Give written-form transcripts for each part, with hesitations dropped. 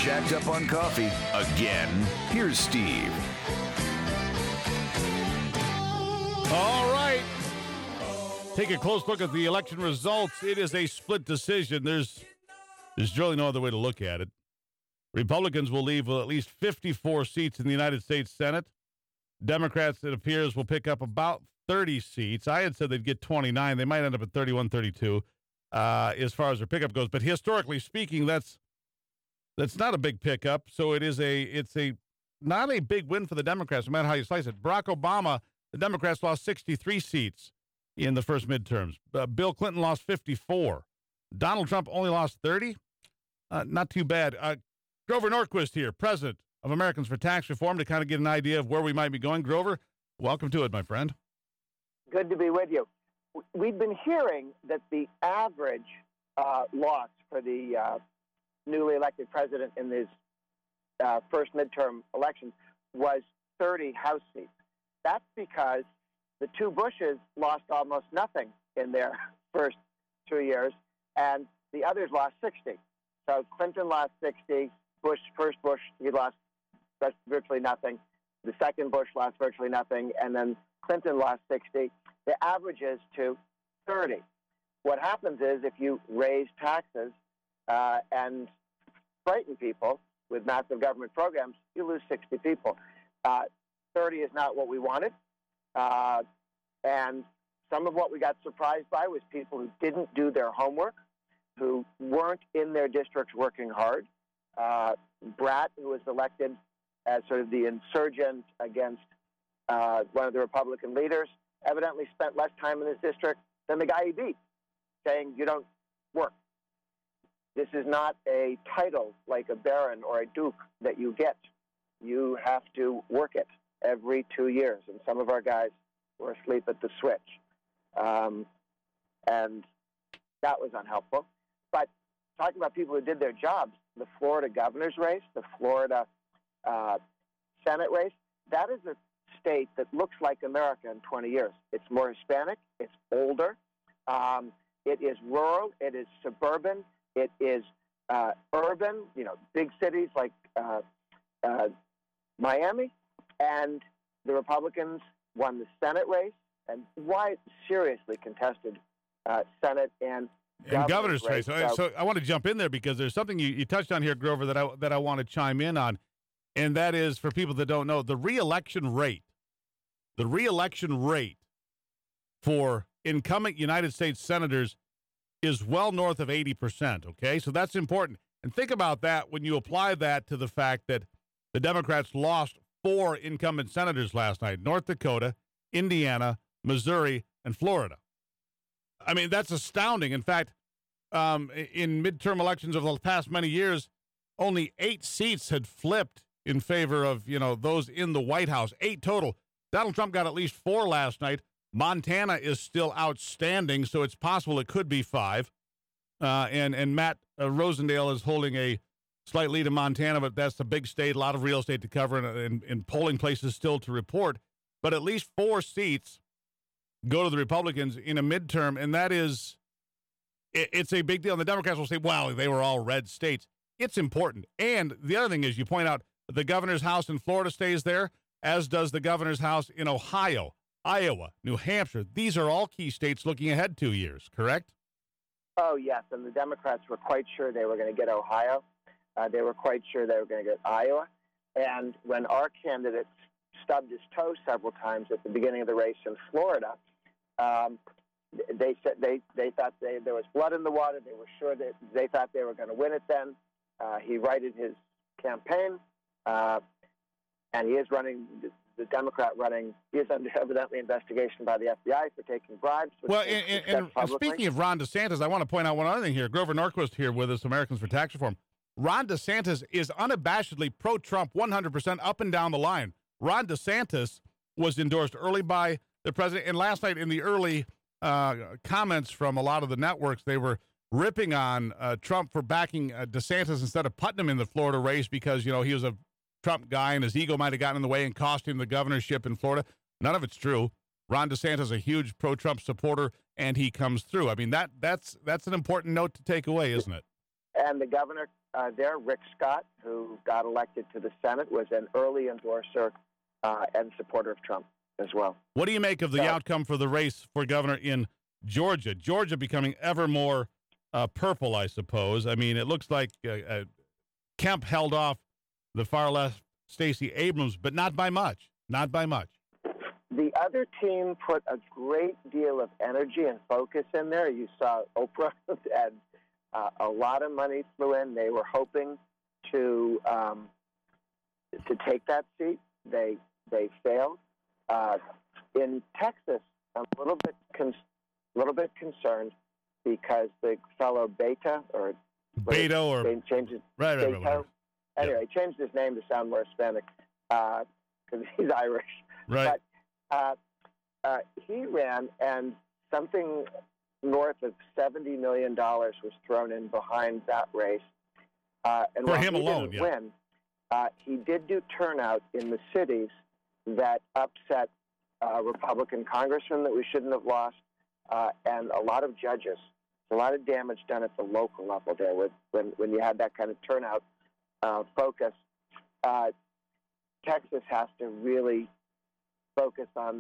jacked up on coffee. Again, here's Steve. All right. Take a close look at the election results. It is a split decision. There's really no other way to look at it. Republicans will leave at least 54 seats in the United States Senate. Democrats, it appears, will pick up about 30 seats. I had said they'd get 29. They might end up at 31, 32 as far as their pickup goes. But historically speaking, that's not a big pickup. So it's not a big win for the Democrats, no matter how you slice it. Barack Obama, the Democrats lost 63 seats in the first midterms. Bill Clinton lost 54. Donald Trump only lost 30. Not too bad. Grover Norquist here, president of Americans for Tax Reform, to kind of get an idea of where we might be going. Grover, welcome to it, my friend. Good to be with you. We've been hearing that the average loss for the newly elected president in his first midterm elections was 30 House seats. That's because the two Bushes lost almost nothing in their first 2 years, and the others lost 60. So Clinton lost 60. First Bush, he lost virtually nothing. The second Bush lost virtually nothing, and then Clinton lost 60. The average is to 30. What happens is if you raise taxes and frighten people with massive government programs, you lose 60 people. 30 is not what we wanted. And some of what we got surprised by was people who didn't do their homework, who weren't in their districts working hard. Bratt, who was elected as sort of the insurgent against one of the Republican leaders, evidently spent less time in his district than the guy he beat, saying, you don't work. This is not a title like a baron or a duke that you get. You have to work it every 2 years. And some of our guys were asleep at the switch. And that was unhelpful. But talking about people who did their jobs, the Florida governor's race, the Florida Senate race, that is a state that looks like America in 20 years. It's more Hispanic. It's older. It is rural. It is suburban. It is urban, big cities like Miami. And the Republicans won the Senate race and seriously contested Senate and governor's race. So I want to jump in there because there's something you touched on here, Grover, that I want to chime in on, and that is, for people that don't know, the reelection rate for incumbent United States senators is well north of 80%, okay? So that's important. And think about that when you apply that to the fact that the Democrats lost 4 incumbent senators last night: North Dakota, Indiana, Missouri, and Florida. I mean, that's astounding. In fact, in midterm elections over the past many years, only 8 seats had flipped in favor of, those in the White House. 8 total. Donald Trump got at least 4 last night. Montana is still outstanding, so it's possible it could be 5. And Matt Rosendale is holding a slight lead in Montana, but that's a big state, a lot of real estate to cover, and polling places still to report. But at least 4 seats go to the Republicans in a midterm, and it's a big deal. And the Democrats will say, well, they were all red states. It's important. And the other thing is, you point out the governor's house in Florida stays there, as does the governor's house in Ohio, Iowa, New Hampshire. These are all key states looking ahead 2 years, correct? Oh, yes, and the Democrats were quite sure they were going to get Ohio. They were quite sure they were going to get Iowa. And when our candidate stubbed his toe several times at the beginning of the race in Florida, they said they thought there was blood in the water. They were sure that they thought they were going to win it then. He righted his campaign, and he is running, the Democrat running, he is under evidently investigation by the FBI for taking bribes. Well, and speaking of Ron DeSantis, I want to point out one other thing here. Grover Norquist here with us, Americans for Tax Reform. Ron DeSantis is unabashedly pro-Trump 100% up and down the line. Ron DeSantis was endorsed early by the president, and last night in the early comments from a lot of the networks, they were ripping on Trump for backing DeSantis instead of Putnam in the Florida race because, he was a Trump guy and his ego might have gotten in the way and cost him the governorship in Florida. None of it's true. Ron DeSantis is a huge pro-Trump supporter, and he comes through. I mean, that's an important note to take away, isn't it? And the governor there, Rick Scott, who got elected to the Senate, was an early endorser and supporter of Trump as well. What do you make of the outcome for the race for governor in Georgia? Georgia becoming ever more purple, I suppose. I mean, it looks like Kemp held off the far left Stacey Abrams, but not by much. Not by much. The other team put a great deal of energy and focus in there. You saw Oprah and a lot of money flew in. They were hoping to take that seat. They failed. In Texas, I'm a little bit concerned because the fellow Beto changed his Anyway, he changed his name to sound more Hispanic because he's Irish. Right. But he ran, and something north of $70 million was thrown in behind that race. And for him alone, he didn't win, he did do turnout in the cities that upset Republican congressmen that we shouldn't have lost, and a lot of judges. A lot of damage done at the local level there when you had that kind of turnout focus. Texas has to really focus on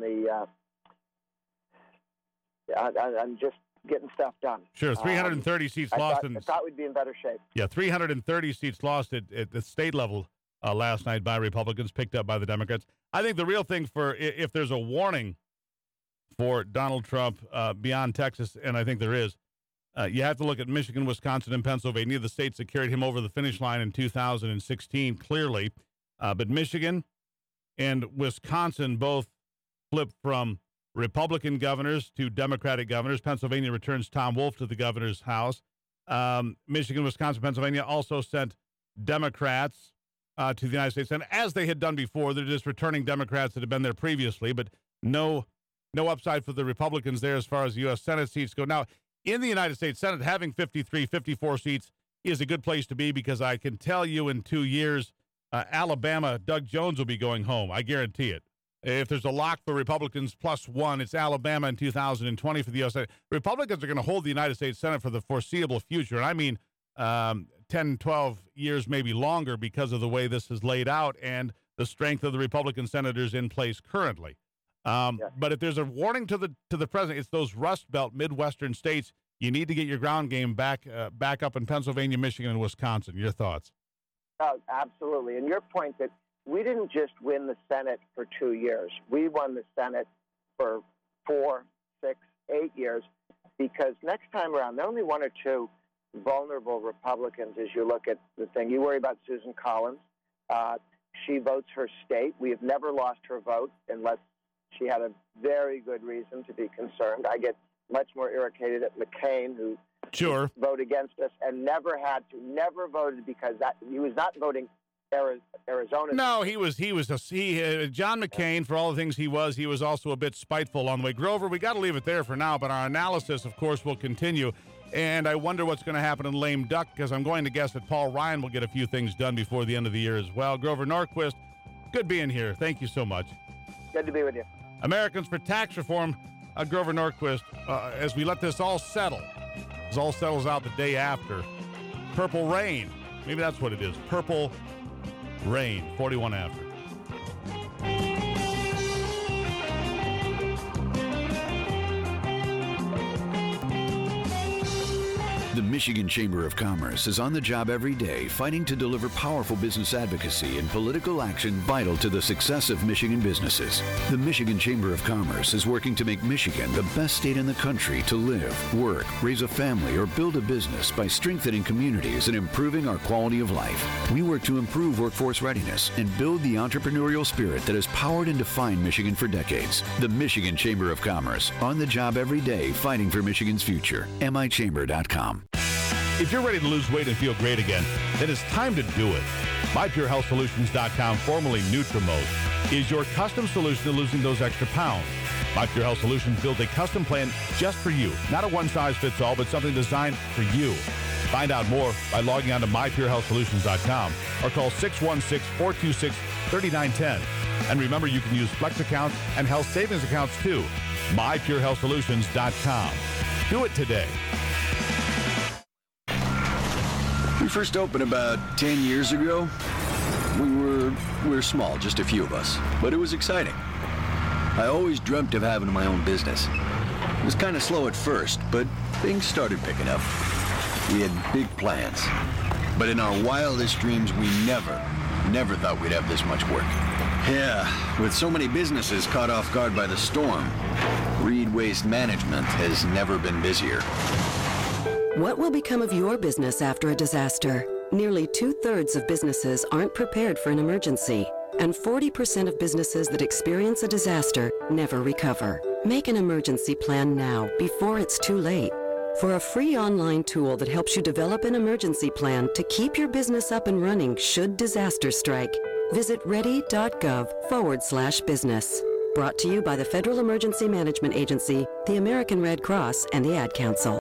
on just getting stuff done. Sure, 330 seats lost. I thought we'd be in better shape. Yeah, 330 seats lost at the state level last night by Republicans, picked up by the Democrats. I think the real thing if there's a warning for Donald Trump beyond Texas, and I think there is, you have to look at Michigan, Wisconsin, and Pennsylvania, the states that carried him over the finish line in 2016, clearly. But Michigan and Wisconsin both flipped from Republican governors to Democratic governors. Pennsylvania returns Tom Wolf to the governor's house. Michigan, Wisconsin, Pennsylvania also sent Democrats to the United States. And as they had done before, they're just returning Democrats that had been there previously, but no upside for the Republicans there as far as the U.S. Senate seats go. Now, in the United States Senate, having 53, 54 seats is a good place to be because I can tell you in 2 years, Alabama, Doug Jones will be going home. I guarantee it. If there's a lock for Republicans +1, it's Alabama in 2020 for the U.S. Senate. Republicans are going to hold the United States Senate for the foreseeable future, and I mean 10, 12 years, maybe longer, because of the way this is laid out and the strength of the Republican senators in place currently. But if there's a warning to the president, it's those Rust Belt Midwestern states. You need to get your ground game back up in Pennsylvania, Michigan, and Wisconsin. Your thoughts? Oh, absolutely. And your point that we didn't just win the Senate for 2 years. We won the Senate for 4, 6, 8 years because next time around, there are only 1 or 2 vulnerable Republicans as you look at the thing. You worry about Susan Collins. She votes her state. We have never lost her vote unless she had a very good reason to be concerned. I get much more irritated at McCain, who voted against us and never voted because he was not voting Arizona. No, he was John McCain, for all the things he was also a bit spiteful on the way. Grover, we got to leave it there for now, but our analysis, of course, will continue. And I wonder what's going to happen in lame duck because I'm going to guess that Paul Ryan will get a few things done before the end of the year as well. Grover Norquist, good being here. Thank you so much. Good to be with you. Americans for Tax Reform, Grover Norquist, as we let this all settle. This all settles out the day after. Purple rain. Maybe that's what it is. Purple rain. 41 after. The Michigan Chamber of Commerce is on the job every day fighting to deliver powerful business advocacy and political action vital to the success of Michigan businesses. The Michigan Chamber of Commerce is working to make Michigan the best state in the country to live, work, raise a family, or build a business by strengthening communities and improving our quality of life. We work to improve workforce readiness and build the entrepreneurial spirit that has powered and defined Michigan for decades. The Michigan Chamber of Commerce, on the job every day fighting for Michigan's future. MIChamber.com. If you're ready to lose weight and feel great again, then it's time to do it. MyPureHealthSolutions.com, formerly Nutrimos, is your custom solution to losing those extra pounds. My Pure Health Solutions builds a custom plan just for you. Not a one-size-fits-all, but something designed for you. Find out more by logging on to MyPureHealthSolutions.com or call 616-426-3910. And remember, you can use Flex accounts and health savings accounts too. MyPureHealthSolutions.com. Do it today. We first opened about 10 years ago. We were small, just a few of us, but it was exciting. I always dreamt of having my own business. It was kind of slow at first, but things started picking up. We had big plans. But in our wildest dreams, we never thought we'd have this much work. Yeah, with so many businesses caught off guard by the storm, Reed Waste Management has never been busier. What will become of your business after a disaster? Nearly 2/3 of businesses aren't prepared for an emergency, and 40% of businesses that experience a disaster never recover. Make an emergency plan now, before it's too late. For a free online tool that helps you develop an emergency plan to keep your business up and running should disaster strike, visit ready.gov/business. Brought to you by the Federal Emergency Management Agency, the American Red Cross, and the Ad Council.